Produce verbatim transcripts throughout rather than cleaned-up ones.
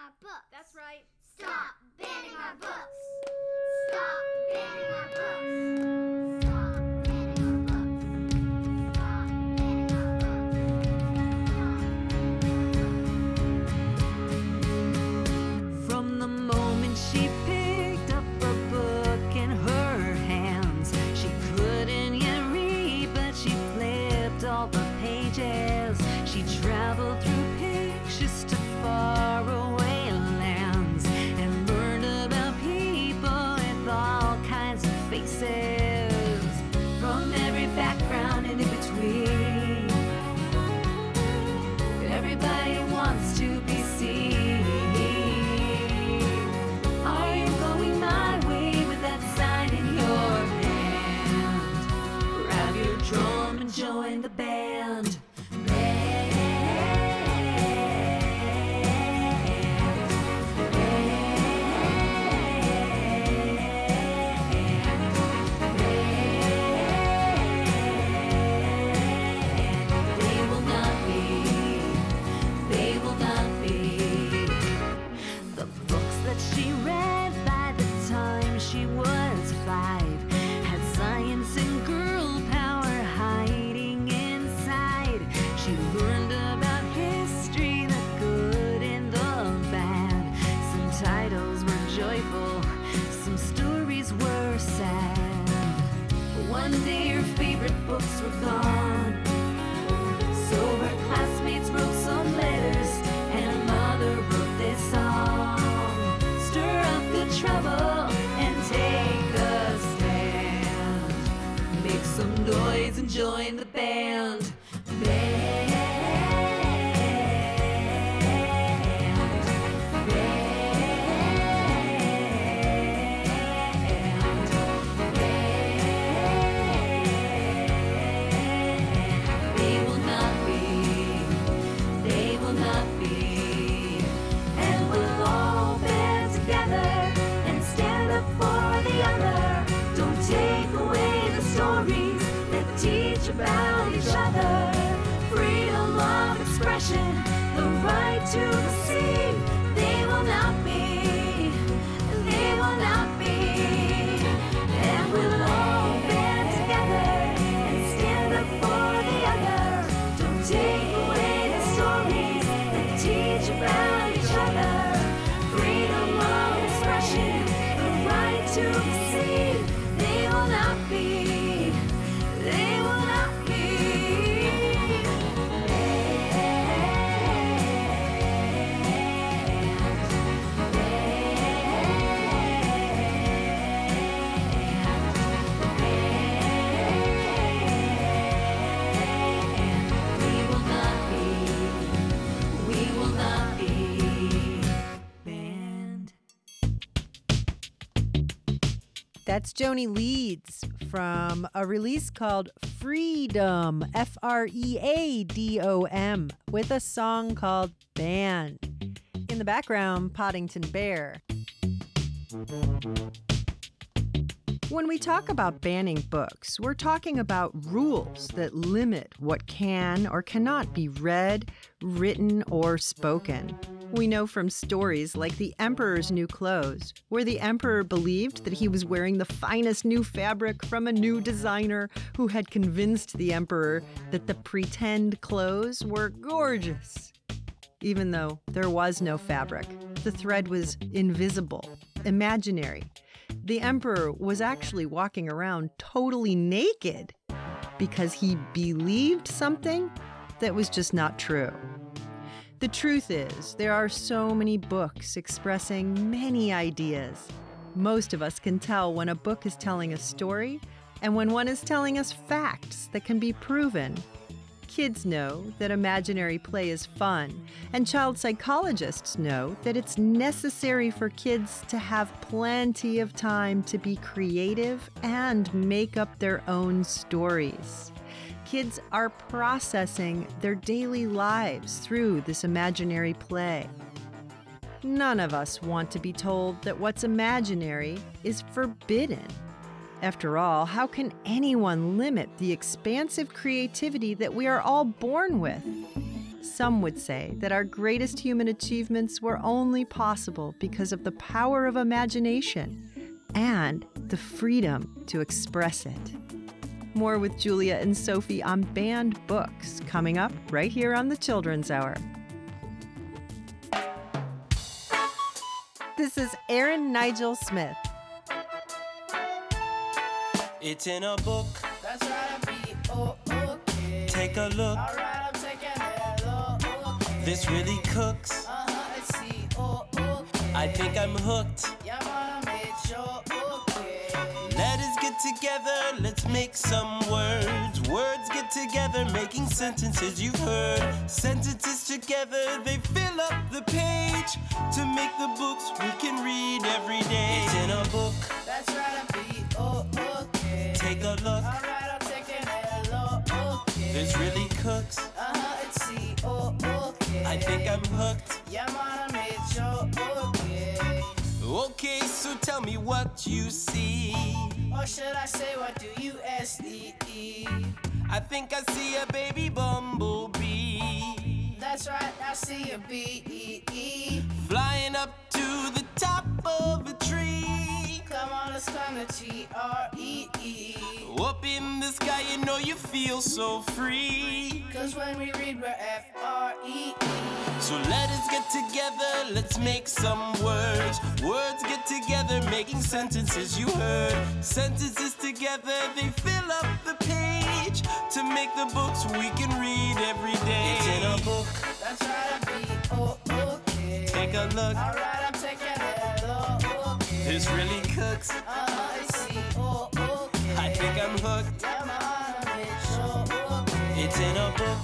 our books. That's right. Stop banning our books. Stop banning our books. Stop banning our books. Stop banning our books. From the moment she picked up a book in her hands, she couldn't yet read, but she flipped all the pages. She traveled through pictures to faraway lands and learned about people with all kinds of faces from every background and in between. Everybody wants to be seen. Are you going my way with that sign in your hand? Grab your drum and join the band. She read by the time she was five, had science and girl power hiding inside. She learned about history, the good and the bad. Some titles were joyful, some stories were sad. One day her favorite books were gone, so her classmates wrote some letters and her mother wrote this song. Stir up the trouble and take a stand. Make some noise and join the band. Band. They will not be, they will not be, and we'll all band together and stand up for the other. Don't take away the stories that teach about each other. Freedom of expression, the right to receive. They will not be, they will not be, and we'll all band together and stand up for the other. Don't take away the stories that teach about each other. Freedom of expression, the right to receive. They will not be, they will not be. We will not be, we will not be banned. That's Joni Leeds from a release called Freedom, F R E A D O M, with a song called Band. In the background, Poddington Bear. When we talk about banning books, we're talking about rules that limit what can or cannot be read, written, or spoken. We know from stories like The Emperor's New Clothes, where the emperor believed that he was wearing the finest new fabric from a new designer who had convinced the emperor that the pretend clothes were gorgeous. Even though there was no fabric, the thread was invisible, imaginary. The emperor was actually walking around totally naked because he believed something that was just not true. The truth is, there are so many books expressing many ideas. Most of us can tell when a book is telling a story and when one is telling us facts that can be proven. Kids know that imaginary play is fun, and child psychologists know that it's necessary for kids to have plenty of time to be creative and make up their own stories. Kids are processing their daily lives through this imaginary play. None of us want to be told that what's imaginary is forbidden. After all, how can anyone limit the expansive creativity that we are all born with? Some would say that our greatest human achievements were only possible because of the power of imagination and the freedom to express it. More with Julia and Sophie on banned books coming up right here on the Children's Hour. This is Erin Nigel Smith. It's in a book. That's right, I be oh, okay. Take a look. Alright, I'm taking a look. Okay. This really cooks. Uh-huh, let's see. Oh, okay. I think I'm hooked. Yeah, man, I made sure. Okay. Let us get together. Let's make some words. Words get together, making sentences you've heard. Sentences together, they fill up the page to make the books we can read every day. It's in a book. That's right, I be oh, okay. Take a look. Alright, I'm taking a look. Okay. This really cooks. Uh-huh, let's see. Oh, okay. I think I'm hooked. Yeah, man, I made sure. Okay. Okay, so tell me what you see. Or should I say, what do you S E E? I think I see a baby bumblebee. That's right, I see a B E E. Flying up to the top of a tree. Come on, let's climb the T R E E. Up in the sky, you know you feel so free. Cause when we read, we're F R E E. So let us get together, let's make some words. Words get together, making sentences you heard. Sentences together, they fill up the page to make the books we can read every day. It's in a book. That's right, I be oh, okay. Take a look. Alright, I'm taking a look. Okay. This really cooks. Uh-huh, I see. Oh, okay. I think I'm hooked. Yeah, man, I made sure. Okay. It's in a book.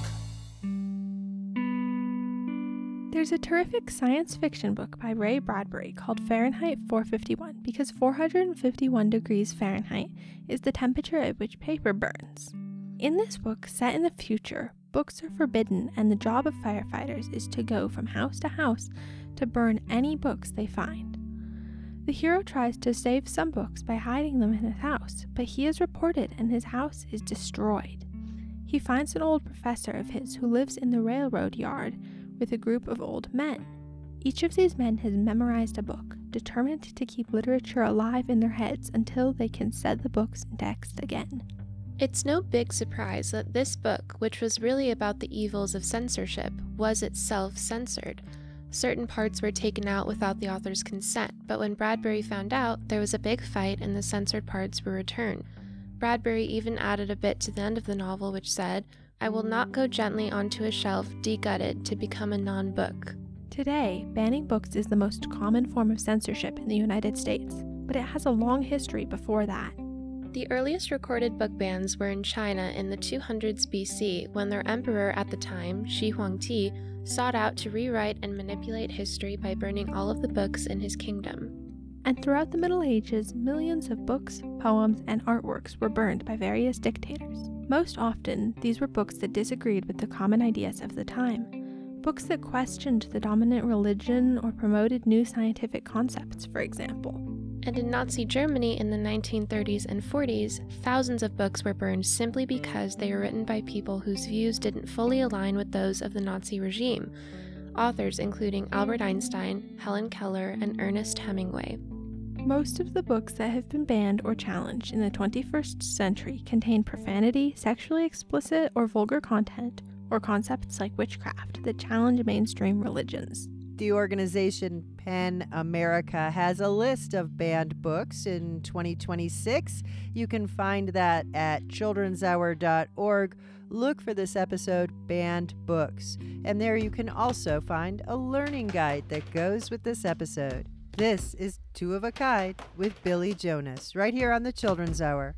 There's a terrific science fiction book by Ray Bradbury called Fahrenheit four fifty-one because four hundred fifty-one degrees Fahrenheit is the temperature at which paper burns. In this book, set in the future, books are forbidden and the job of firefighters is to go from house to house to burn any books they find. The hero tries to save some books by hiding them in his house, but he is reported and his house is destroyed. He finds an old professor of his who lives in the railroad yard with a group of old men. Each of these men has memorized a book, determined to keep literature alive in their heads until they can set the books in text again. It's no big surprise that this book, which was really about the evils of censorship, was itself censored. Certain parts were taken out without the author's consent, but when Bradbury found out, there was a big fight and the censored parts were returned. Bradbury even added a bit to the end of the novel which said, "I will not go gently onto a shelf degutted to become a non-book." Today, banning books is the most common form of censorship in the United States, but it has a long history before that. The earliest recorded book bans were in China in the two hundreds B C when their emperor at the time, Shi Huangdi, sought out to rewrite and manipulate history by burning all of the books in his kingdom. And throughout the Middle Ages, millions of books, poems, and artworks were burned by various dictators. Most often, these were books that disagreed with the common ideas of the time. Books that questioned the dominant religion or promoted new scientific concepts, for example. And in Nazi Germany in the nineteen thirties and forties, thousands of books were burned simply because they were written by people whose views didn't fully align with those of the Nazi regime. Authors including Albert Einstein, Helen Keller, and Ernest Hemingway. Most of the books that have been banned or challenged in the twenty-first century contain profanity, sexually explicit or vulgar content, or concepts like witchcraft that challenge mainstream religions. The organization PEN America has a list of banned books in twenty twenty-six. You can find that at children's hour dot org. Look for this episode, Banned Books. And there you can also find a learning guide that goes with this episode. This is Two of a Kind with Billy Jonas, right here on the Children's Hour.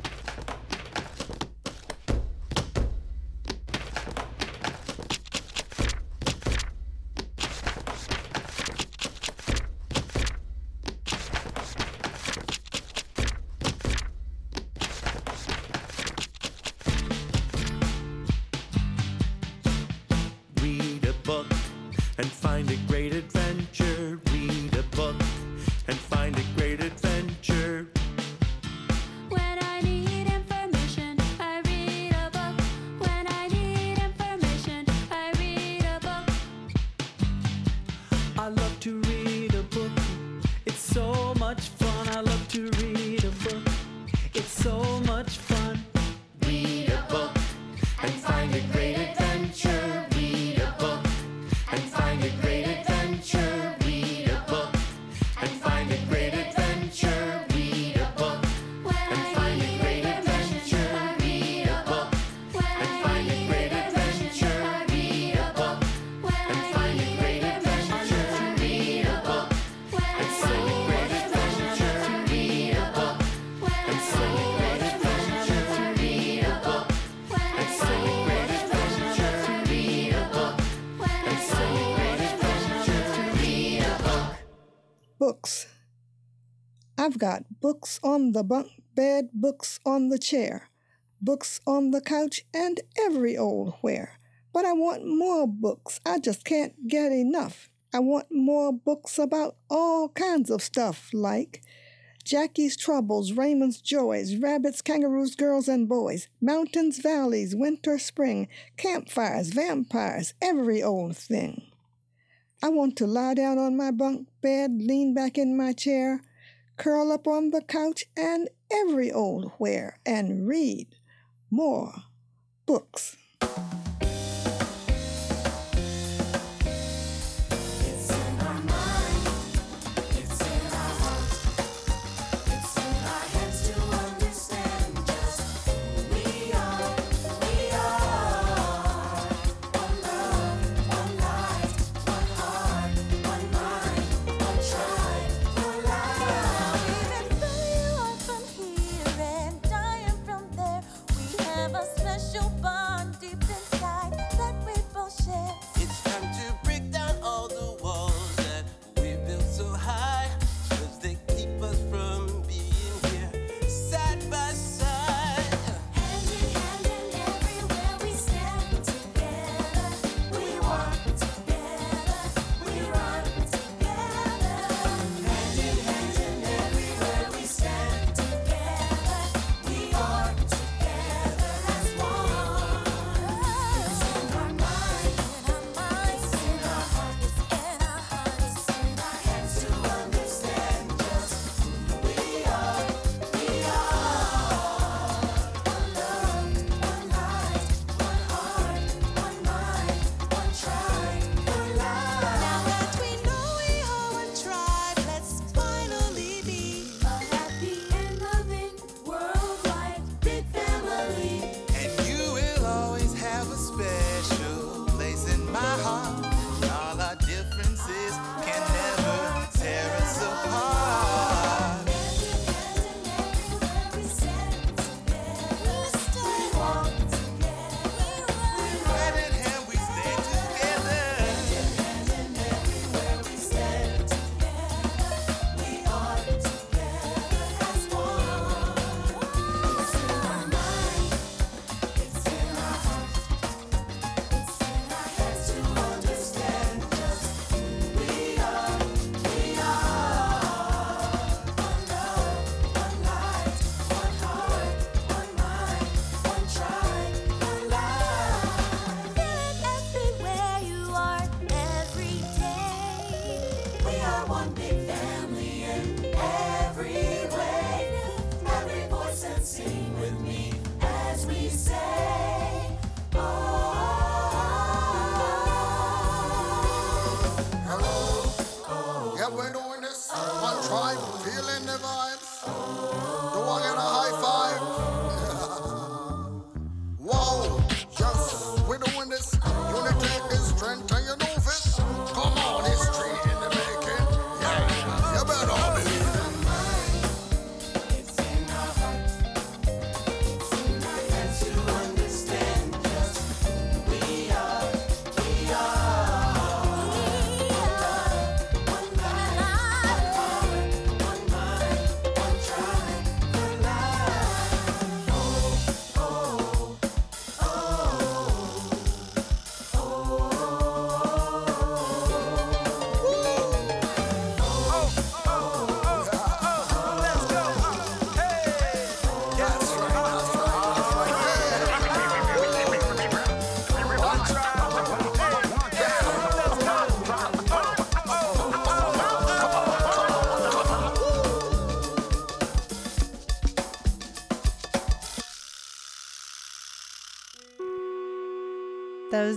Read a book and find a great adventure. Read a book and find a great adventure. When I need information, I read a book. When I need information, I read I love to read a book. It's so much fun. I love to read a book. It's so much fun. Read a book and find a great adventure. Read a book and find a great adventure. Read a book and find a great adventure. Read a book and find a great adventure. Read a book and find a great adventure. Read a book and find a great adventure. Read a book and find a great adventure. Read a book and find a great adventure. Read a book and find a great adventure. Read a book and find a great adventure. Read a book. Books. I've got books on the bunk bed, books on the chair, books on the couch, and every old where. But I want more books. I just can't get enough. I want more books about all kinds of stuff like Jackie's Troubles, Raymond's Joys, Rabbits, Kangaroos, Girls and Boys, Mountains, Valleys, Winter, Spring, Campfires, Vampires, every old thing. I want to lie down on my bunk bed, lean back in my chair, curl up on the couch, and every old where, and read more books. It's in our mind, it's in our heart, it's in our heads to understand just who we are. We are one love, one life, one heart, one mind, one tribe, one life. Even though you are from here and I am from there, we have a special bond deep inside that we both share. It's time to break down all the walls that we built so high, 'cause they keep us from being here side by side. Hand in hand and everywhere we stand together, we walk together, we run together. Hand in hand and everywhere we stand together, we are together as one. It's in our mind, in our minds, in our hearts, in our hearts, in our heads to understand just who we are. We are one love, one life, one heart, one mind, one tribe, one life. Now that we know we are one tribe, let's finally be a happy and loving worldwide big family. And you will always have a special place in my heart. All our differences can never tear us apart. Hand in hand and everywhere we stand together, we walk together, we run. Hand in hand we stay together. Hand in hand and everywhere we stand together, we are together as one. It's in our mind, it's in our heart, it's in our heads to understand just who we are. We are one love, one life, one heart, one mind, one tribe, one life. Feel it everywhere you are every day. We are one big family in every way. Every voice and sing with me as we say, oh. Hello. Yeah, we're doing this. One tribe, feeling the vibes. Do I get a high five? Whoa, yes, we're doing this. Unity is strength, and you know this. Come on, history in the making. Yeah, you better believe it. It's in our heart, it's in our heads to understand just who we are. We are one love, one life, one heart, one mind, one tribe,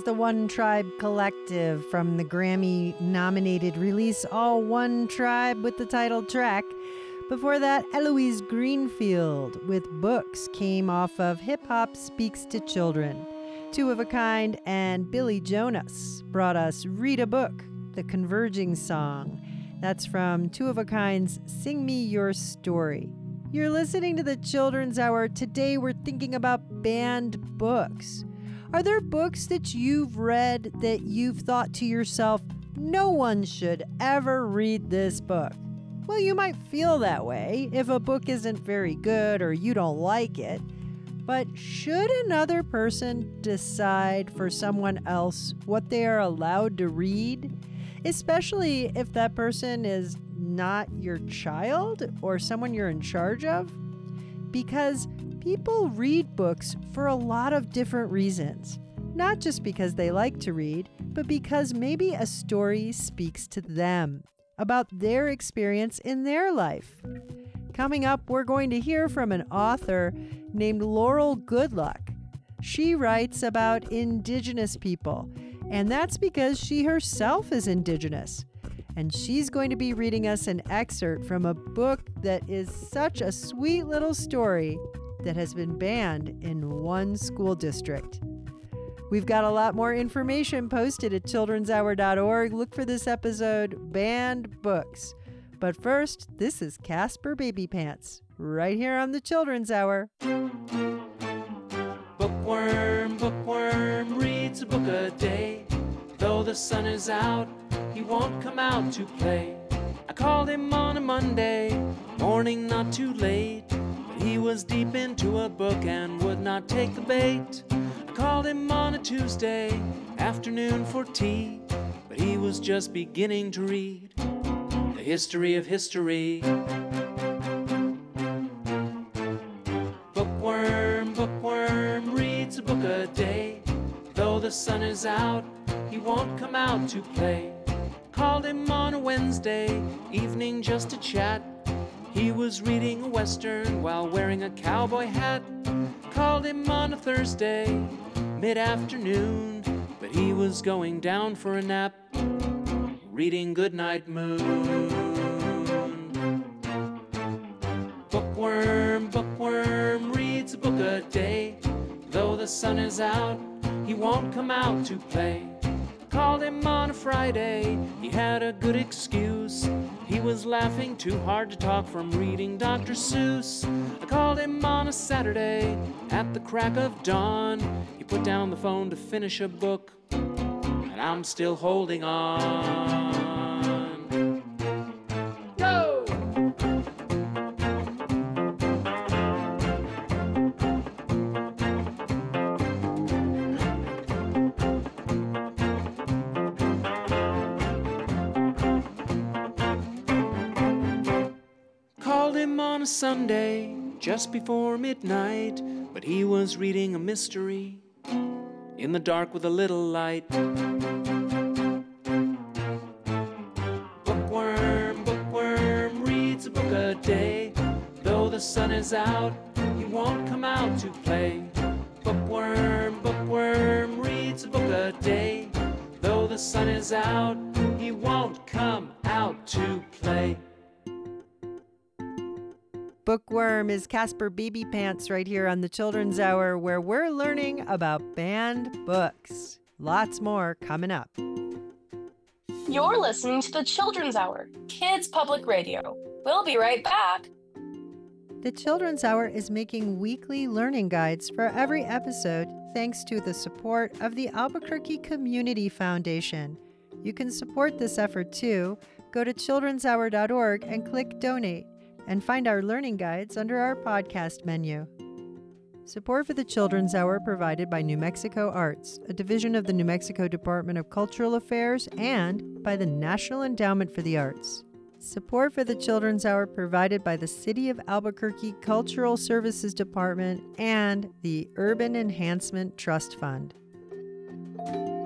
the One Tribe Collective from the Grammy-nominated release All One Tribe with the title track. Before that, Eloise Greenfield with Books came off of Hip Hop Speaks to Children. Two of a Kind and Billy Jonas brought us Read a Book, the Converging Song. That's from Two of a Kind's Sing Me Your Story. You're listening to the Children's Hour. Today we're thinking about banned books. Are there books that you've read that you've thought to yourself, no one should ever read this book? Well, you might feel that way if a book isn't very good or you don't like it. But should another person decide for someone else what they are allowed to read? Especially if that person is not your child or someone you're in charge of? Because people read books for a lot of different reasons. Not just because they like to read, but because maybe a story speaks to them about their experience in their life. Coming up, we're going to hear from an author named Laurel Goodluck. She writes about Indigenous people, and that's because she herself is Indigenous. And she's going to be reading us an excerpt from a book that is such a sweet little story that has been banned in one school district. We've got a lot more information posted at children's hour dot org. Look for this episode, Banned Books. But first, this is Casper Baby Pants, right here on the Children's Hour. Bookworm, bookworm, reads a book a day. Though the sun is out, he won't come out to play. I called him on a Monday, morning not too late. But he was deep into a book and would not take the bait. I called him on a Tuesday, afternoon for tea. But he was just beginning to read the history of history. Bookworm, bookworm, reads a book a day. Though the sun is out, he won't come out to play. Called him on a Wednesday evening just to chat. He was reading a Western while wearing a cowboy hat. Called him on a Thursday, mid-afternoon, but he was going down for a nap, reading Goodnight Moon. Bookworm, bookworm, reads a book a day. Though the sun is out, he won't come out to play. Called him on a Friday, he had a good excuse. He was laughing too hard to talk from reading Doctor Seuss. I called him on a Saturday, at the crack of dawn. He put down the phone to finish a book, and I'm still holding on. Go! On a Sunday, just before midnight, but he was reading a mystery in the dark with a little light. Bookworm, bookworm, reads a book a day. Though the sun is out, he won't come out to play. Bookworm, bookworm, reads a book a day. Though the sun is out, he won't come out to play. Bookworm is Casper Baby Pants right here on the Children's Hour, where we're learning about banned books. Lots more coming up. You're listening to the Children's Hour, Kids Public Radio. We'll be right back. The Children's Hour is making weekly learning guides for every episode thanks to the support of the Albuquerque Community Foundation. You can support this effort too. Go to children's hour dot org and click Donate, and find our learning guides under our podcast menu. Support for the Children's Hour provided by New Mexico Arts, a division of the New Mexico Department of Cultural Affairs, and by the National Endowment for the Arts. Support for the Children's Hour provided by the City of Albuquerque Cultural Services Department and the Urban Enhancement Trust Fund.